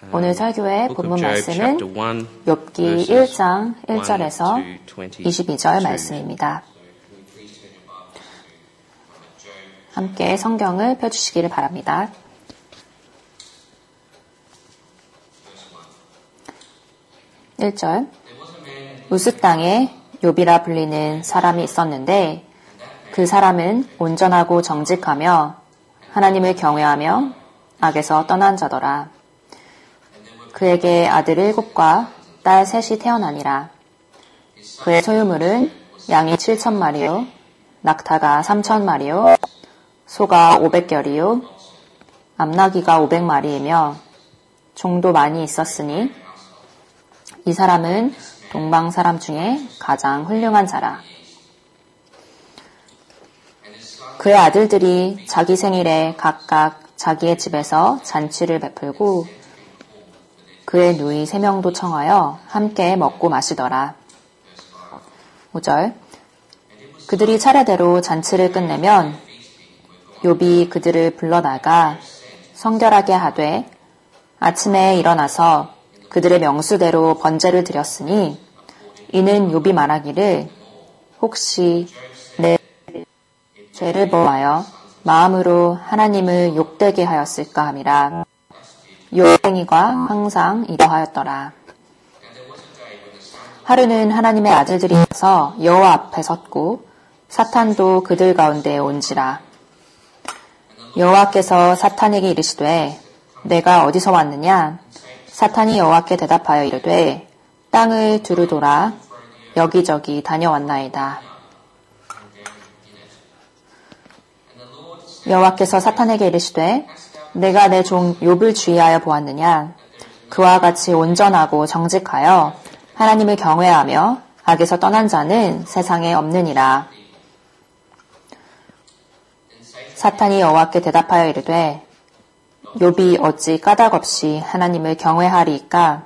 오늘 설교의 본문 말씀은 욥기 1장 1절에서 22절 말씀입니다. 함께 성경을 펴주시기를 바랍니다. 1절 우스 땅에 욥이라 불리는 사람이 있었는데 그 사람은 온전하고 정직하며 하나님을 경외하며 악에서 떠난 자더라. 그에게 아들 7과 딸 3이 태어나니라. 그의 소유물은 양이 7,000마리요, 낙타가 3,000마리요, 소가 500결이요, 암나귀가 500마리이며 종도 많이 있었으니 이 사람은 동방 사람 중에 가장 훌륭한 자라. 그의 아들들이 자기 생일에 각각 자기의 집에서 잔치를 베풀고 그의 누이 3명도 청하여 함께 먹고 마시더라. 5절 그들이 차례대로 잔치를 끝내면 욥이 그들을 불러다가 성결하게 하되 아침에 일어나서 그들의 명수대로 번제를 드렸으니 이는 욥이 말하기를 혹시 내 죄를 범하여 마음으로 하나님을 욕되게 하였을까 함이라. 욥행위가 항상 이러하였더라. 하루는 하나님의 아들들이 와서 여호와 앞에 섰고 사탄도 그들 가운데 온지라. 여호와께서 사탄에게 이르시되 내가 어디서 왔느냐? 사탄이 여호와께 대답하여 이르되 땅을 두루 돌아 여기저기 다녀왔나이다. 여호와께서 사탄에게 이르시되 내가 내 종 욥을 주의하여 보았느냐? 그와 같이 온전하고 정직하여 하나님을 경외하며 악에서 떠난 자는 세상에 없느니라. 사탄이 여호와께 대답하여 이르되 욥이 어찌 까닭없이 하나님을 경외하리이까?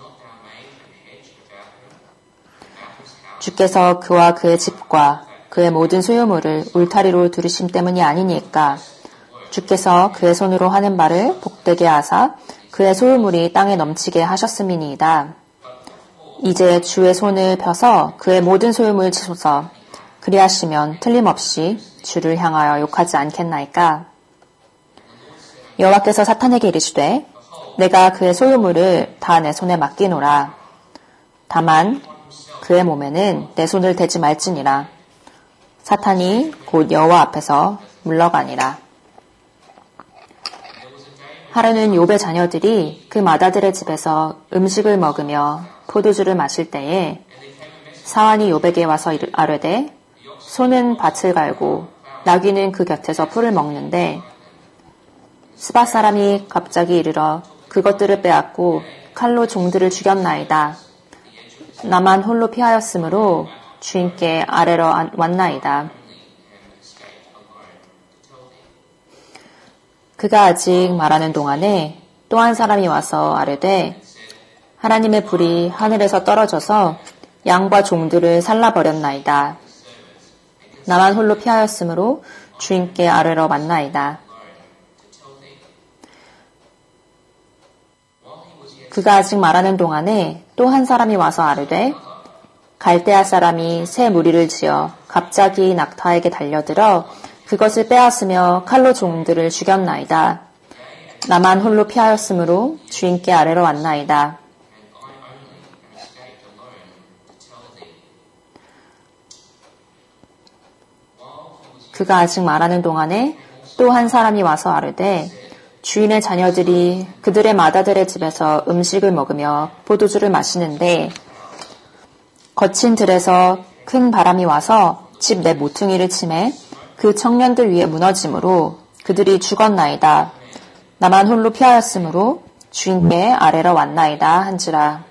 주께서 그와 그의 집과 그의 모든 소유물을 울타리로 두르심 때문이 아니니까? 주께서 그의 손으로 하는 바를 복되게 하사 그의 소유물이 땅에 넘치게 하셨음이니이다. 이제 주의 손을 펴서 그의 모든 소유물을 치소서. 그리하시면 틀림없이 주를 향하여 욕하지 않겠나이까? 여호와께서 사탄에게 이르시되 내가 그의 소유물을 다 내 손에 맡기노라. 다만 그의 몸에는 내 손을 대지 말지니라. 사탄이 곧 여호와 앞에서 물러가니라. 하루는 욥의 자녀들이 그 맏아들의 집에서 음식을 먹으며 포도주를 마실 때에 사환이 욥에게 와서 아뢰되 소는 밭을 갈고 나귀는 그 곁에서 풀을 먹는데 스바 사람이 갑자기 이르러 그것들을 빼앗고 칼로 종들을 죽였나이다. 나만 홀로 피하였으므로 주인께 아뢰러 왔나이다. 그가 아직 말하는 동안에 또 한 사람이 와서 아뢰되 하나님의 불이 하늘에서 떨어져서 양과 종들을 살라버렸나이다. 나만 홀로 피하였으므로 주인께 아뢰러 왔나이다. 그가 아직 말하는 동안에 또 한 사람이 와서 아뢰되 갈대아 사람이 새 무리를 지어 갑자기 낙타에게 달려들어 그것을 빼앗으며 칼로 종들을 죽였나이다. 나만 홀로 피하였으므로 주인께 아뢰러 왔나이다. 그가 아직 말하는 동안에 또 한 사람이 와서 아뢰되 주인의 자녀들이 그들의 맏아들의 집에서 음식을 먹으며 포도주를 마시는데 거친 들에서 큰 바람이 와서 집 내 모퉁이를 치매 그 청년들 위에 무너짐으로 그들이 죽었나이다. 나만 홀로 피하였으므로 주인께 아뢰러 왔나이다 한지라.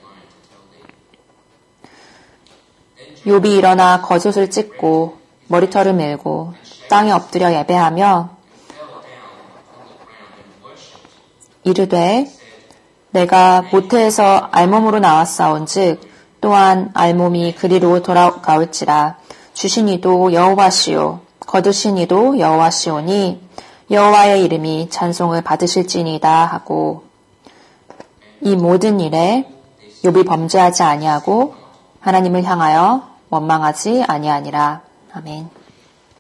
욥이 일어나 겉옷을 찢고 머리털을 밀고 땅에 엎드려 예배하며 이르되 내가 모태에서 알몸으로 나왔사온즉 또한 알몸이 그리로 돌아가올지라. 주신 이도 여호와시요 거두신 이도 여호와시오니 여호와의 이름이 찬송을 받으실지니이다 하고 이 모든 일에 욥이 범죄하지 아니하고 하나님을 향하여 원망하지 아니하니라. 아멘.